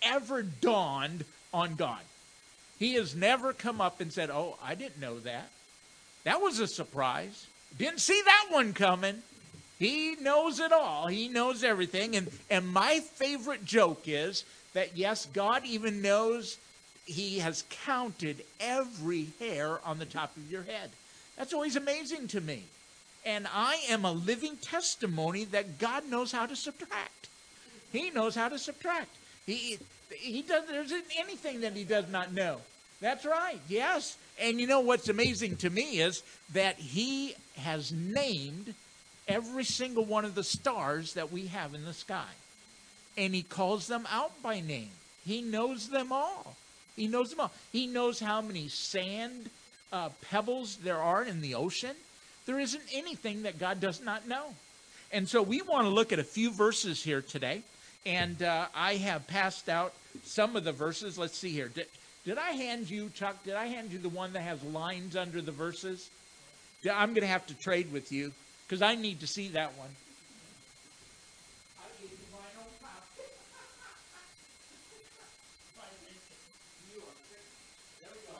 ever dawned on God. He has never come up and said, oh, I didn't know that. That was a surprise. Didn't see that one coming. He knows it all. He knows everything. And my favorite joke is that, yes, God even knows he has counted every hair on the top of your head. That's always amazing to me. And I am a living testimony that God knows how to subtract. He knows how to subtract. He does. There isn't anything that he does not know. That's right. Yes. And you know what's amazing to me is that he has named every single one of the stars that we have in the sky. And he calls them out by name. He knows them all. He knows them all. He knows how many sand pebbles there are in the ocean. There isn't anything that God does not know. And so we want to look at a few verses here today. And I have passed out some of the verses. Let's see here. Did I hand you, Chuck, did I hand you the one that has lines under the verses? I'm going to have to trade with you because I need to see that one. I gave you my own copy. There we go.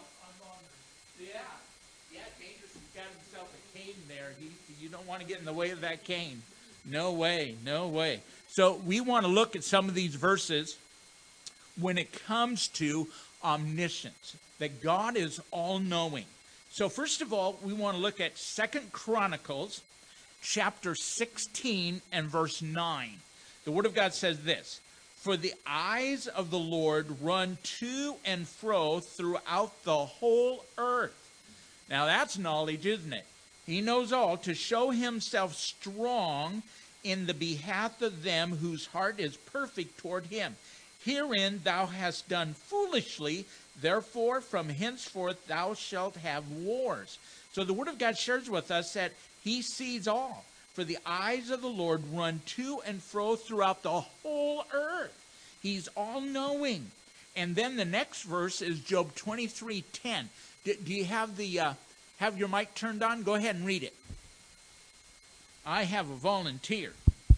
Yeah, Dangerous has got himself a cane there. You don't want to get in the way of that cane. No way, no way. So we want to look at some of these verses when it comes to omniscience, that God is all-knowing. So first of all, we want to look at 2 Chronicles chapter 16 and verse 9. The Word of God says this, "For the eyes of the Lord run to and fro throughout the whole earth." Now that's knowledge, isn't it? He knows all, to show himself strong in the behalf of them whose heart is perfect toward him. Herein thou hast done foolishly, therefore from henceforth thou shalt have wars. So the Word of God shares with us that he sees all. For the eyes of the Lord run to and fro throughout the whole earth. He's all-knowing. And then the next verse is Job 23:10. Do you have have your mic turned on? Go ahead and read it. I have a volunteer.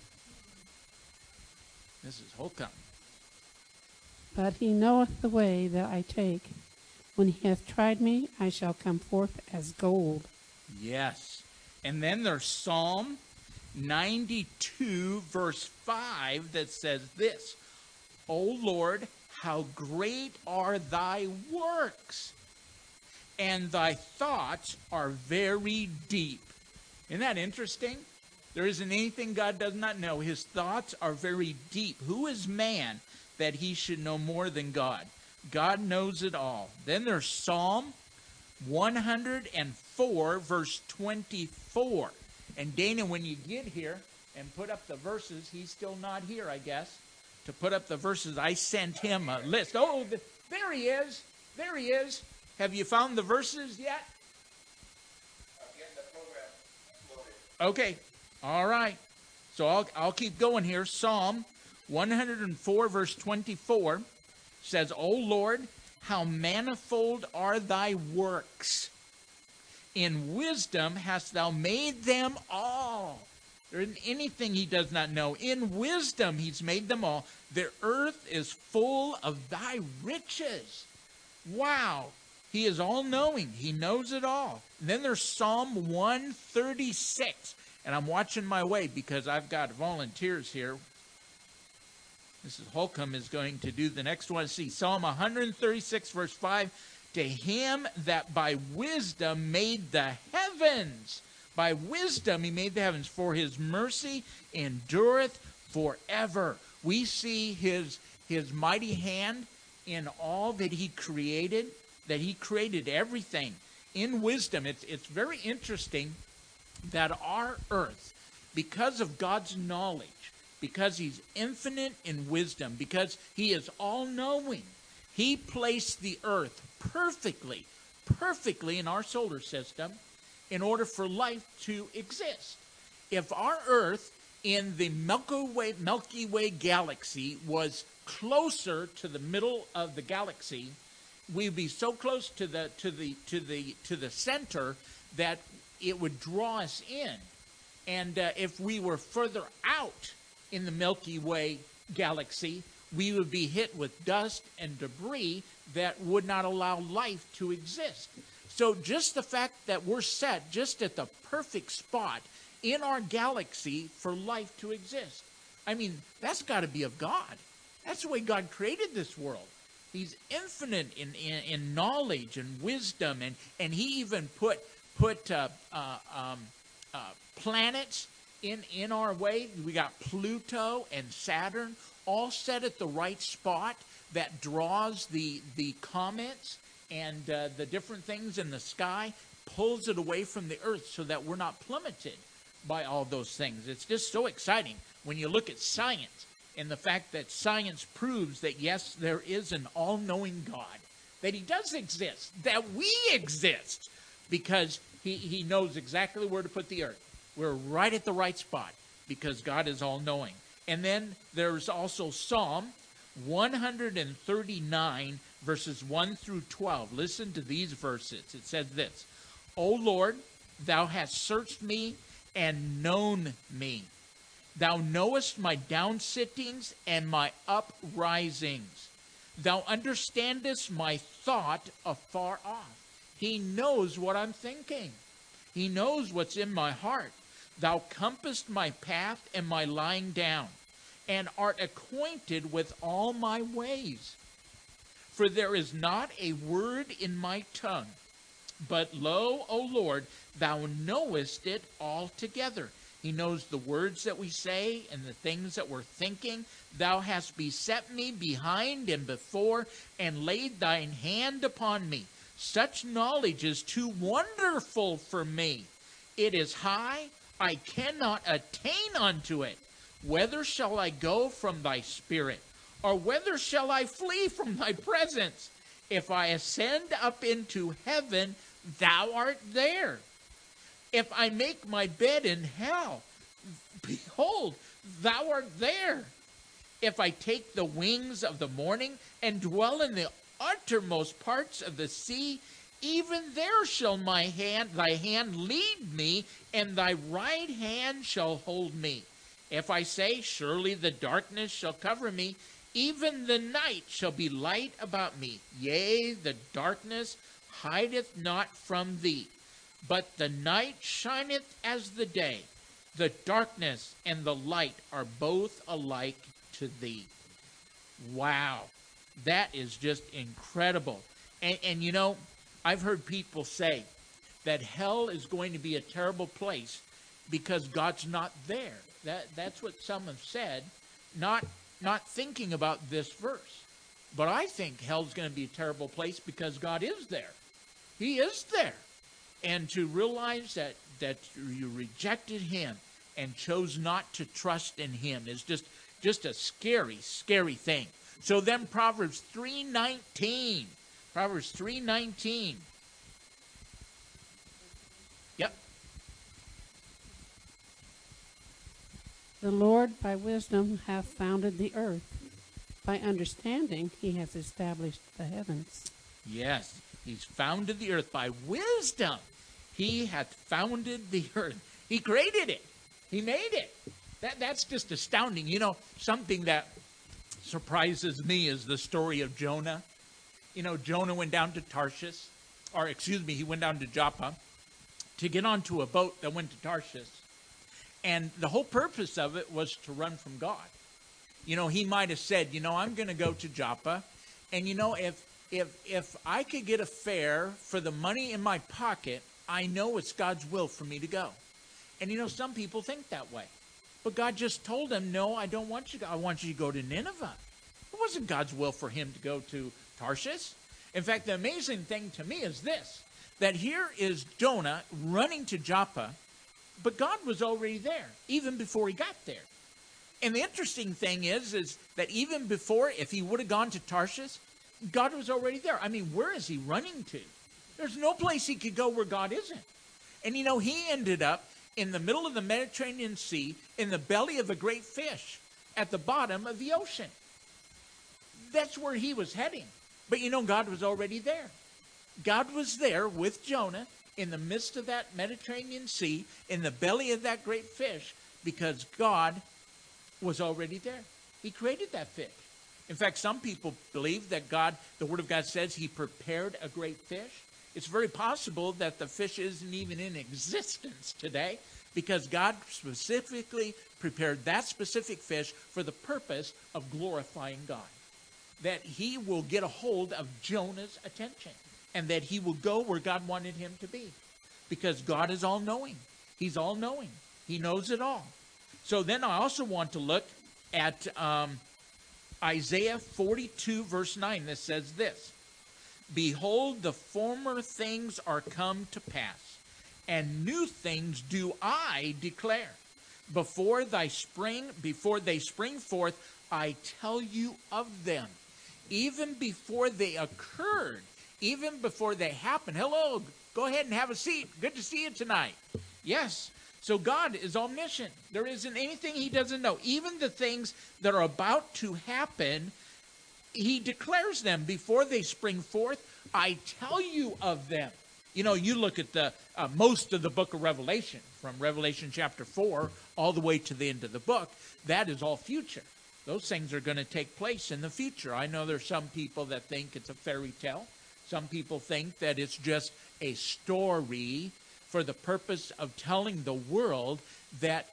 Mrs. Holcomb. But he knoweth the way that I take. When he hath tried me, I shall come forth as gold. Yes. And then there's Psalm 92, verse 5, that says this, "O Lord, how great are thy works, and thy thoughts are very deep." Isn't that interesting? There isn't anything God does not know. His thoughts are very deep. Who is man that he should know more than God? God knows it all. Then there's Psalm 104, verse 24. And Dana, when you get here and put up the verses, he's still not here, I guess, to put up the verses. I sent him a list. Oh, there he is. There he is. Have you found the verses yet? I'm getting the program loaded. Okay. All right. So I'll keep going here. Psalm 104, verse 24 says, "O Lord, how manifold are thy works. In wisdom hast thou made them all." There isn't anything he does not know. In wisdom he's made them all. The earth is full of thy riches. Wow. He is all-knowing. He knows it all. And then there's Psalm 136. And I'm watching my way because I've got volunteers here. Mrs. Holcomb is going to do the next one. See, Psalm 136, verse 5. "To him that by wisdom made the heavens." By wisdom he made the heavens. "For his mercy endureth forever." We see his mighty hand in all that he created, that he created everything in wisdom. It's very interesting that our earth, because of God's knowledge, because he's infinite in wisdom, because he is all-knowing, he placed the earth perfectly in our solar system in order for life to exist. If our earth in the Milky Way galaxy was closer to the middle of the galaxy, we'd be so close to the center that it would draw us in. And if we were further out in the Milky Way galaxy, we would be hit with dust and debris that would not allow life to exist. So just the fact that we're set just at the perfect spot in our galaxy for life to exist, I mean, that's got to be of God. That's the way God created this world. He's infinite in knowledge and wisdom, and he even put planets in our way. We got Pluto and Saturn all set at the right spot that draws the comets and the different things in the sky, pulls it away from the earth so that we're not plummeted by all those things. It's just so exciting when you look at science and the fact that science proves that, yes, there is an all-knowing God, that he does exist, that we exist, because he knows exactly where to put the earth. We're right at the right spot because God is all-knowing. And then there's also Psalm 139, verses 1 through 12. Listen to these verses. It says this: O Lord, thou hast searched me and known me. Thou knowest my downsittings and my uprisings. Thou understandest my thought afar off. He knows what I'm thinking. He knows what's in my heart. Thou compassest my path and my lying down, and art acquainted with all my ways. For there is not a word in my tongue, but lo, O Lord, thou knowest it altogether. He knows the words that we say and the things that we're thinking. Thou hast beset me behind and before, and laid thine hand upon me. Such knowledge is too wonderful for me. It is high, I cannot attain unto it. Whither shall I go from thy spirit? Or whither shall I flee from thy presence? If I ascend up into heaven, thou art there. If I make my bed in hell, behold, thou art there. If I take the wings of the morning and dwell in the uttermost parts of the sea, even there shall thy hand lead me, and thy right hand shall hold me. If I say, surely the darkness shall cover me, even the night shall be light about me. Yea, the darkness hideth not from thee. But the night shineth as the day. The darkness and the light are both alike to thee. Wow. That is just incredible. And you know, I've heard people say that hell is going to be a terrible place because God's not there. That's what some have said, not thinking about this verse. But I think hell's going to be a terrible place because God is there. He is there. And to realize that you rejected him and chose not to trust in him is just a scary, scary thing. So then Proverbs 3:19. Proverbs 3:19. Yep. The Lord by wisdom hath founded the earth. By understanding he has established the heavens. Yes, he's founded the earth by wisdom. He hath founded the earth. He created it. He made it. That's just astounding. You know, something that surprises me is the story of Jonah. You know, Jonah went down to Tarshish, he went down to Joppa to get onto a boat that went to Tarshish. And the whole purpose of it was to run from God. You know, he might have said, you know, I'm going to go to Joppa, and you know, if I could get a fare for the money in my pocket, I know it's God's will for me to go. And you know, some people think that way. But God just told him, no, I don't want you to go. I want you to go to Nineveh. It wasn't God's will for him to go to Tarshish. In fact, the amazing thing to me is this, that here is Jonah running to Joppa, but God was already there, even before he got there. And the interesting thing is that even before, if he would have gone to Tarshish, God was already there. I mean, where is he running to? There's no place he could go where God isn't. And you know, he ended up in the middle of the Mediterranean Sea, in the belly of a great fish, at the bottom of the ocean. That's where he was heading. But you know, God was already there. God was there with Jonah in the midst of that Mediterranean Sea, in the belly of that great fish, because God was already there. He created that fish. In fact, some people believe that the Word of God says he prepared a great fish. It's very possible that the fish isn't even in existence today because God specifically prepared that specific fish for the purpose of glorifying God. That he will get a hold of Jonah's attention and that he will go where God wanted him to be because God is all-knowing. He's all-knowing. He knows it all. So then I also want to look at Isaiah 42, verse 9. That says this, "Behold, the former things are come to pass, and new things do I declare. Before they spring forth, I tell you of them. Even before they occurred, even before they happened." Hello, go ahead and have a seat. Good to see you tonight. Yes. So God is omniscient. There isn't anything he doesn't know. Even the things that are about to happen, he declares them before they spring forth. I tell you of them. You know, you look at the most of the book of Revelation, from Revelation chapter 4 all the way to the end of the book. That is all future. Those things are going to take place in the future. I know there's some people that think it's a fairy tale. Some people think that it's just a story for the purpose of telling the world that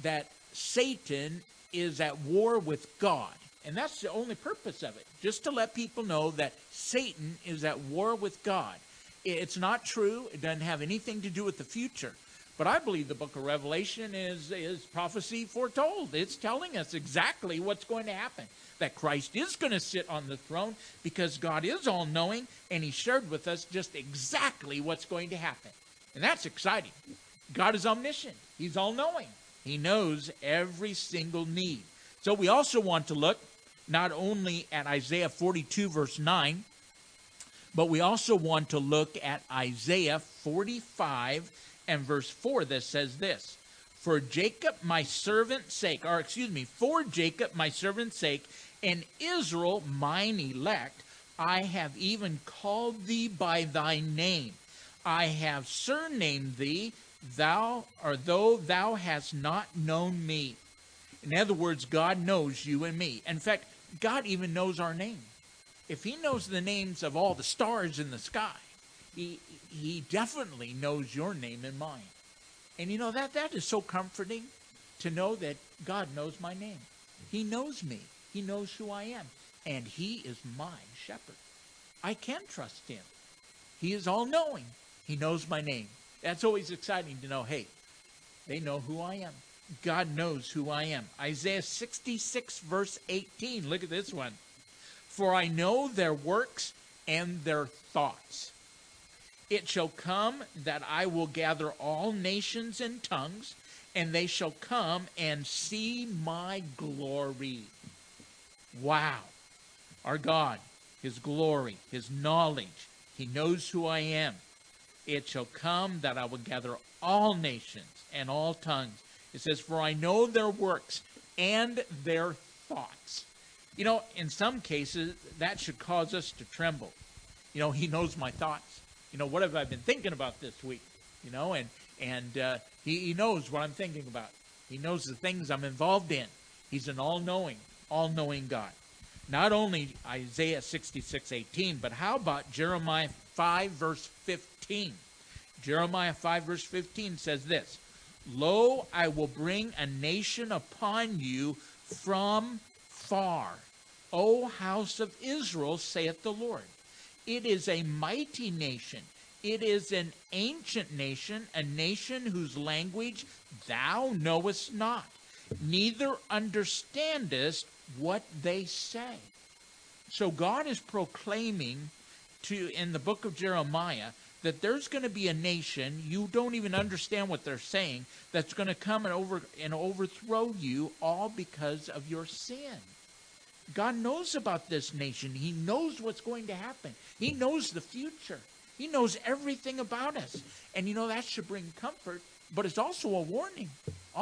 Satan is at war with God. And that's the only purpose of it, just to let people know that Satan is at war with God. It's not true. It doesn't have anything to do with the future. But I believe the book of Revelation is prophecy foretold. It's telling us exactly what's going to happen. That Christ is going to sit on the throne because God is all-knowing, and he shared with us just exactly what's going to happen. And that's exciting. God is omniscient. He's all-knowing. He knows every single need. So we also want to look not only at Isaiah 42, verse 9, but we also want to look at Isaiah 45 and verse 4 that says this, for Jacob my servant's sake, and Israel mine elect, I have even called thee by thy name. I have surnamed thee, though thou hast not known me. In other words, God knows you and me. In fact, God even knows our name. If he knows the names of all the stars in the sky, he definitely knows your name and mine. And you know, that is so comforting to know that God knows my name. He knows me. He knows who I am. And he is my shepherd. I can trust him. He is all-knowing. He knows my name. That's always exciting to know, hey, they know who I am. God knows who I am. Isaiah 66, verse 18. Look at this one. For I know their works and their thoughts. It shall come that I will gather all nations and tongues, and they shall come and see my glory. Wow. Our God, his glory, his knowledge. He knows who I am. It shall come that I will gather all nations and all tongues. It says, for I know their works and their thoughts. You know, in some cases, that should cause us to tremble. You know, he knows my thoughts. You know, what have I been thinking about this week? You know, and he knows what I'm thinking about. He knows the things I'm involved in. He's an all-knowing God. Not only Isaiah 66:18, but how about Jeremiah 5, verse 15? Jeremiah 5, verse 15 says this, lo, I will bring a nation upon you from far, O house of Israel, saith the Lord. It is a mighty nation. It is an ancient nation, a nation whose language thou knowest not, neither understandest what they say. So God is proclaiming in the book of Jeremiah that there's going to be a nation, you don't even understand what they're saying, that's going to come and overthrow you all because of your sin. God knows about this nation. He knows what's going to happen. He knows the future. He knows everything about us. And you know, that should bring comfort, but it's also a warning.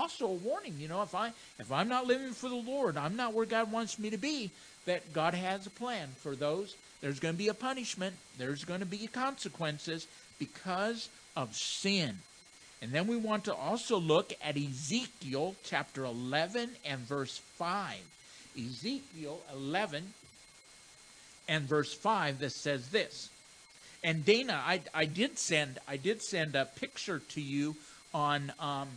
You know, if I'm not living for the Lord, I'm not where God wants me to be, that God has a plan for those. There's going to be a punishment. There's going to be consequences because of sin. And then we want to also look at Ezekiel chapter 11 and verse 5. Ezekiel 11 and verse 5 that says this. And Dana, I did send a picture to you on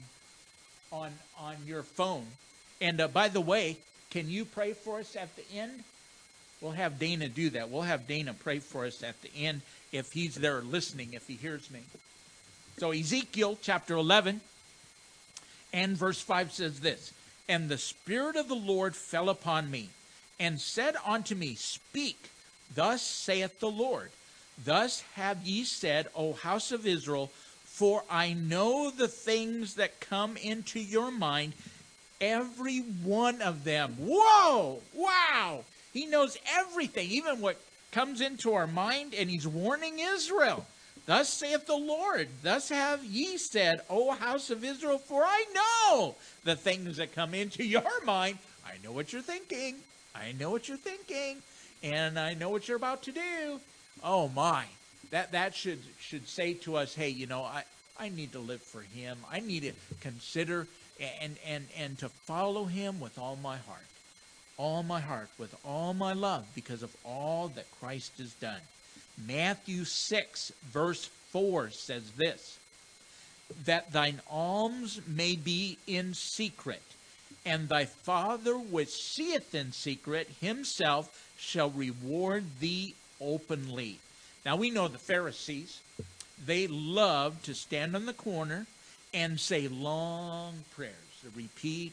your phone. And by the way, can you pray for us at the end? We'll have Dana do that. We'll have Dana pray for us at the end if he's there listening, if he hears me. So Ezekiel chapter 11 and verse 5 says this. And the Spirit of the Lord fell upon me, and said unto me, Speak, thus saith the Lord. Thus have ye said, O house of Israel, for I know the things that come into your mind, every one of them. Whoa! Wow! He knows everything, even what comes into our mind, and he's warning Israel. Thus saith the Lord, thus have ye said, O house of Israel, for I know the things that come into your mind. I know what you're thinking. I know what you're thinking. And I know what you're about to do. Oh my. That should say to us, hey, you know, I need to live for him. I need to consider and to follow him with all my heart. All my heart, with all my love, because of all that Christ has done. Matthew 6, verse 4 says this, that thine alms may be in secret, and thy Father which seeth in secret himself shall reward thee openly. Now we know the Pharisees, they love to stand on the corner and say long prayers. Repeat,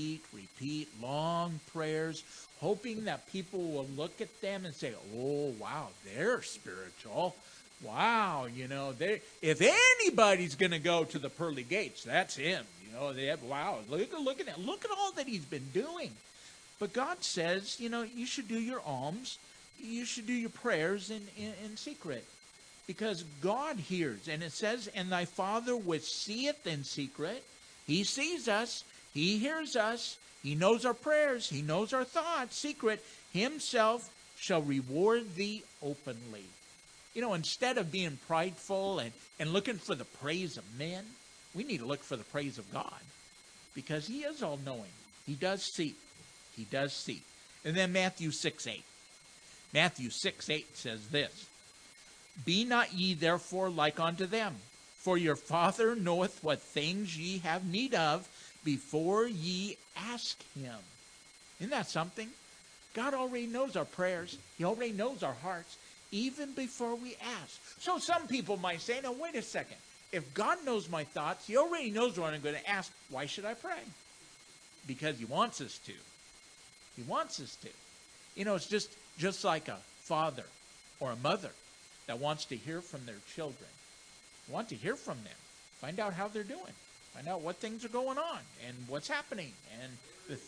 long prayers, hoping that people will look at them and say, oh, wow, they're spiritual. Wow, you know, if anybody's going to go to the pearly gates, that's him. You know, wow, look at all that he's been doing. But God says, you know, you should do your alms, you should do your prayers in secret, because God hears. And it says, and thy Father which seeth in secret, he sees us, he hears us, he knows our prayers, he knows our thoughts, secret, himself shall reward thee openly. You know, instead of being prideful and looking for the praise of men, we need to look for the praise of God, because he is all-knowing. He does see. He does see. And then Matthew 6:8. Matthew 6:8 says this, Be not ye therefore like unto them, for your Father knoweth what things ye have need of before ye ask him. Isn't that something? God already knows our prayers. He already knows our hearts, even before we ask. So some people might say, now wait a second. If God knows my thoughts, he already knows what I'm going to ask. Why should I pray? Because he wants us to. He wants us to. You know, it's just like a father or a mother that wants to hear from their children. Want to hear from them. Find out how they're doing. Find out what things are going on and what's happening. And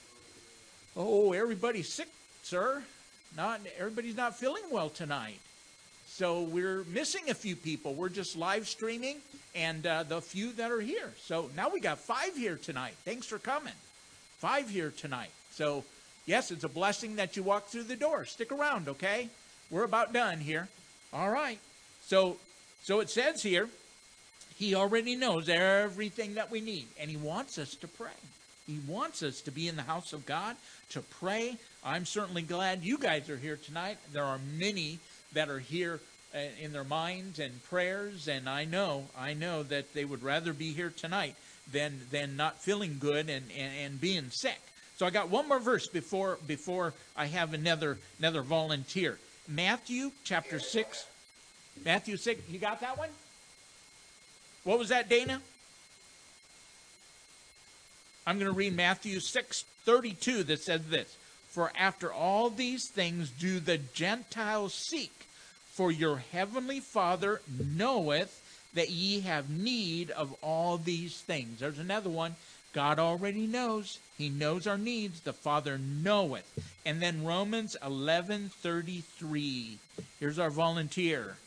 everybody's sick, sir. Everybody's not feeling well tonight. So we're missing a few people. We're just live streaming, and the few that are here. So now we got 5 here tonight. Thanks for coming. 5 here tonight. So yes, it's a blessing that you walk through the door. Stick around, okay? We're about done here. All right. So it says here, he already knows everything that we need, and he wants us to pray. He wants us to be in the house of God, to pray. I'm certainly glad you guys are here tonight. There are many that are here in their minds and prayers, and I know that they would rather be here tonight than not feeling good and being sick. So I got one more verse before I have another volunteer. Matthew chapter 6. Matthew 6, you got that one? What was that, Dana? I'm going to read Matthew 6:32 that says this. For after all these things do the Gentiles seek, for your heavenly Father knoweth that ye have need of all these things. There's another one. God already knows. He knows our needs. The Father knoweth. And then Romans 11:33. Here's our volunteer.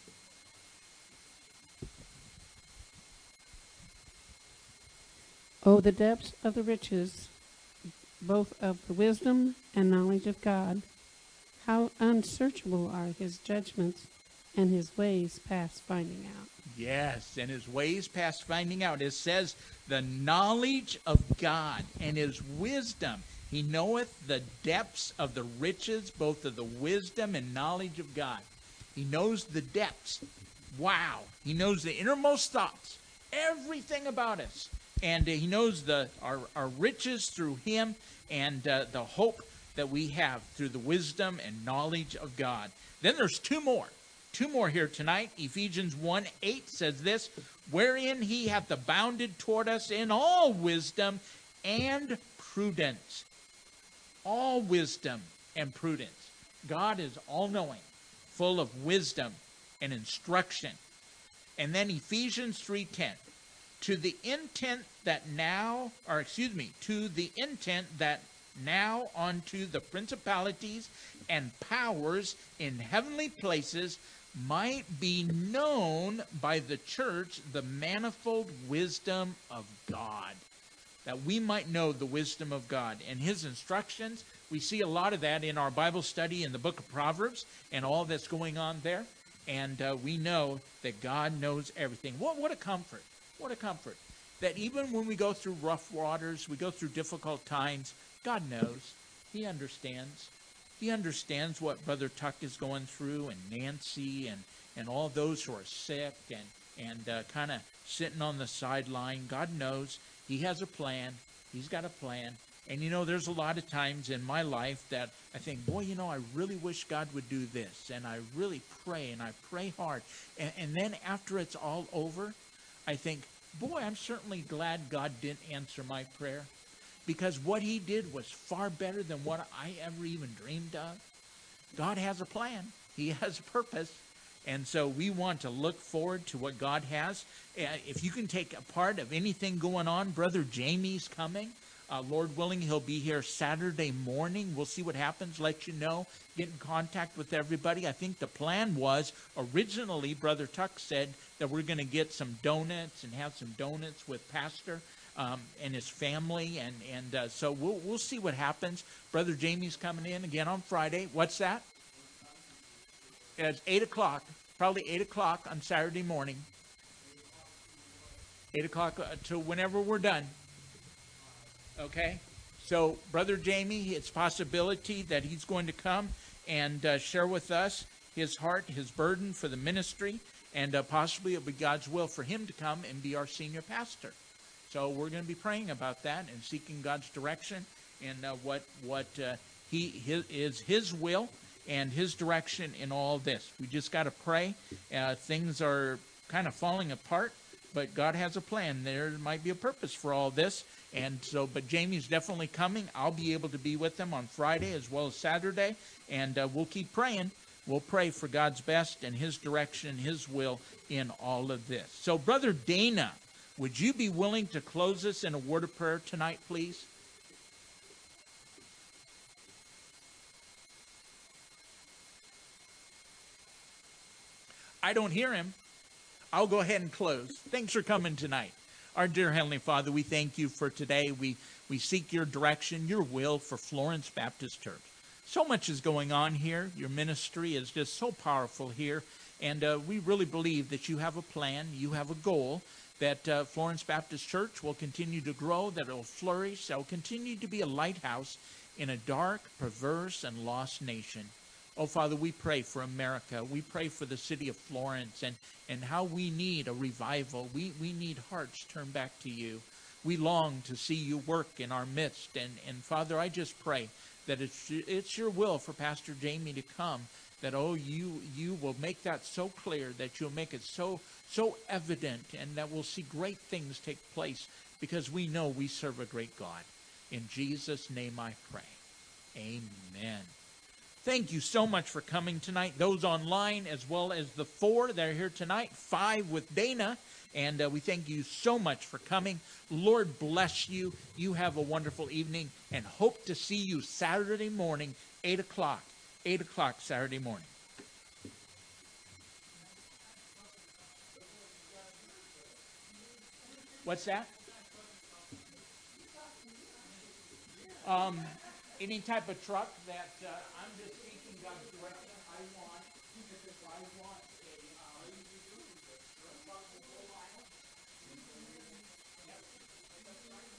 Oh, the depths of the riches, both of the wisdom and knowledge of God. How unsearchable are his judgments, and his ways past finding out. Yes, and his ways past finding out. It says the knowledge of God and his wisdom He knoweth the depths of the riches, both of the wisdom and knowledge of God. He knows the depths. Wow. He knows the innermost thoughts, everything about us. And he knows our riches through him, and the hope that we have through the wisdom and knowledge of God. Then there's two more. Two more here tonight. Ephesians 1:8 says this, wherein he hath abounded toward us in all wisdom and prudence. All wisdom and prudence. God is all-knowing, full of wisdom and instruction. And then Ephesians 3:10, to the intent that now unto the principalities and powers in heavenly places might be known by the church the manifold wisdom of God. That we might know the wisdom of God and his instructions. We see a lot of that in our Bible study in the book of Proverbs and all that's going on there. And we know that God knows everything. What a comfort. What a comfort. That even when we go through rough waters, we go through difficult times, God knows. He understands. He understands what Brother Tuck is going through, and Nancy, and all those who are sick and kind of sitting on the sideline. God knows. He has a plan. He's got a plan. And, there's a lot of times in my life that I think, boy, I really wish God would do this. And I really pray, and I pray hard. And then after it's all over, I think, boy, I'm certainly glad God didn't answer my prayer. Because what he did was far better than what I ever even dreamed of. God has a plan. He has a purpose. And so we want to look forward to what God has. If you can take a part of anything going on, Brother Jamie's coming. Lord willing, he'll be here Saturday morning. We'll see what happens, let you know, get in contact with everybody. I think the plan was, originally, Brother Tuck said that we're going to get some donuts and have some donuts with Pastor and his family. And so we'll see what happens. Brother Jamie's coming in again on Friday. What's that? It's 8 o'clock, probably 8 o'clock on Saturday morning. 8 o'clock to whenever we're done. Okay? So, Brother Jamie, it's a possibility that he's going to come and share with us his heart, his burden for the ministry, and possibly it will be God's will for him to come and be our senior pastor. So we're going to be praying about that and seeking God's direction and what is his will and his direction in all this. We just got to pray. Things are kind of falling apart, but God has a plan. There might be a purpose for all this. And so, but Jamie's definitely coming. I'll be able to be with him on Friday as well as Saturday. And we'll keep praying. We'll pray for God's best and his direction, his will in all of this. So, Brother Dana, would you be willing to close us in a word of prayer tonight, please? I don't hear him. I'll go ahead and close. Thanks for coming tonight. Our dear Heavenly Father, we thank you for today. We seek your direction, your will for Florence Baptist Church. So much is going on here. Your ministry is just so powerful here. And we really believe that you have a plan, you have a goal, that Florence Baptist Church will continue to grow, that it will flourish, that it will continue to be a lighthouse in a dark, perverse, and lost nation. Oh, Father, we pray for America. We pray for the city of Florence and how we need a revival. We need hearts turned back to you. We long to see you work in our midst. And Father, I just pray that it's your will for Pastor Jamie to come, that, you will make that so clear, that you'll make it so evident, and that we'll see great things take place because we know we serve a great God. In Jesus' name I pray. Amen. Thank you so much for coming tonight. Those online as well as the 4 that are here tonight, 5 with Dana. And we thank you so much for coming. Lord bless you. You have a wonderful evening and hope to see you Saturday morning, 8 o'clock. 8 o'clock Saturday morning. What's that? Any type of truck that I'm just seeking God's direction. I want